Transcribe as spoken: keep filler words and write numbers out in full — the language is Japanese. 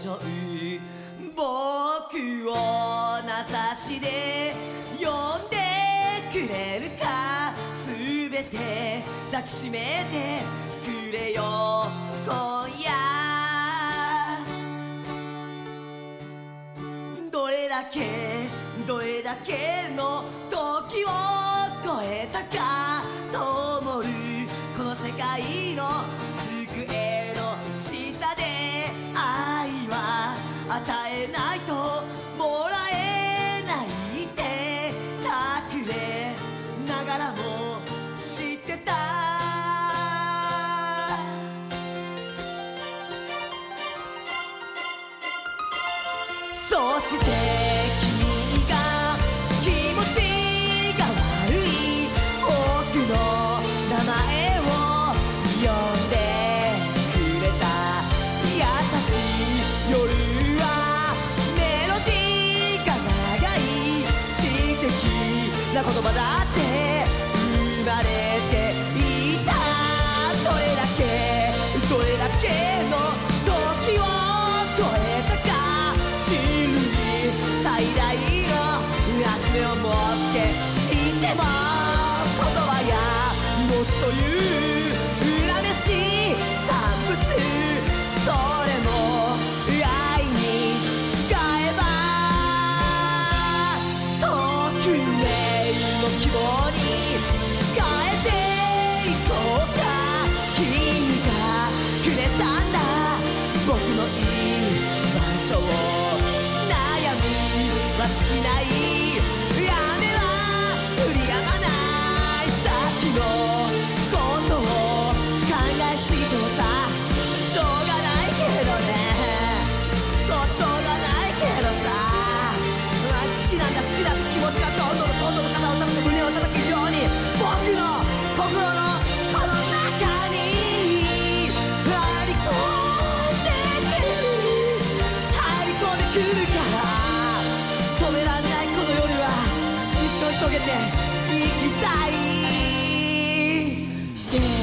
しょう。僕を名指しで呼んでくれるか、すべて抱きしめてくれよ今夜。どれだけどれだけの時を超えたか、灯るこの世界の机の下で愛は与えないともらえないって隠れながらも知ってた。そして君が気持ちが悪い僕の名前を呼んでくれた。優しい夜はメロディーが長い、知的な言葉だって生まれていた。どれだけどれだけの時を超えたか、最大の集めを持って死んでも言葉や文字という恨めしい産物、それも愛に使えば匿名の希望に変えていこうか。君がくれたんだ僕の居場所を。尽きない雨は降り止まない、先のことを考えすぎてもさしょうがないけどね、そうしょうがないけどさ、まあ、好きなんだ好きだって気持ちがどんどんどんどん肩を叩く胸を叩けるように、僕の心のこの中に入り込んでくる入り込んでくるから、止めらんないこの夜は一緒に遂げていきたい。